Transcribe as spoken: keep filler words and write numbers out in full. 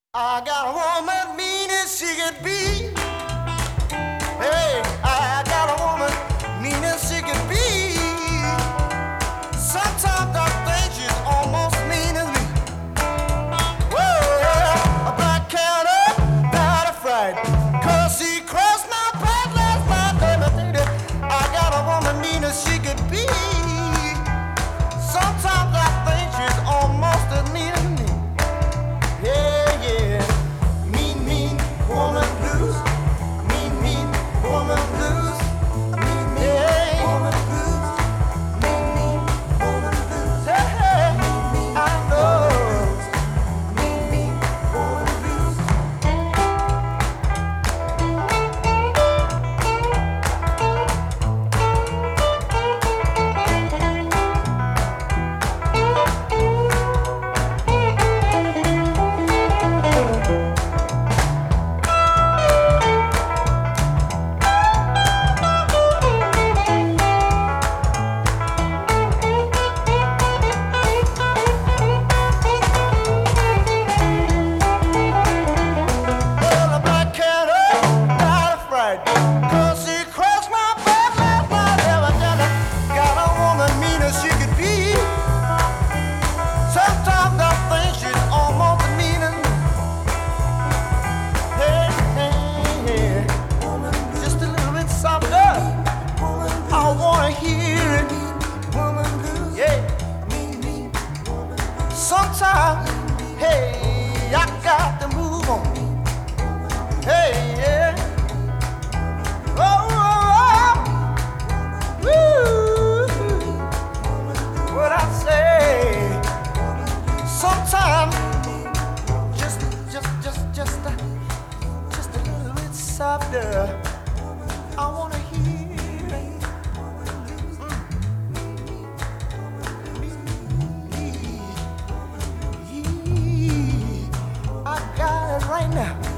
I got a woman mean as she could be. Hey, I got a woman mean as she could be. Sometimes I think she's almost mean as me. Whoa, yeah, a black cat up, not afraid. Cause she crossed my path last night, baby. I got a woman mean as she could be. Sometimes I think she's almost as mean as me. Yeah, yeah. Mean, mean woman blues. Mean, mean woman blues. Mean, mean woman blues. Mean, mean woman blues. Hey, hey, I know. Mean, mean woman blues. Well, a black cat up, not afraid. Cause she crossed my path last night, evidently. Got a woman mean as she could be. Sometimes I think she's almost as mean as me. Hey, hey, hey. Just a little bit softer. I wanna hear it. Yeah. Sometimes, hey, I got to move on. Hey, yeah. Oh, oh, oh. Woo. What I say. Sometimes, just, just, just, just, uh, just a little bit softer. I wanna hear it. Mm. I got it right now.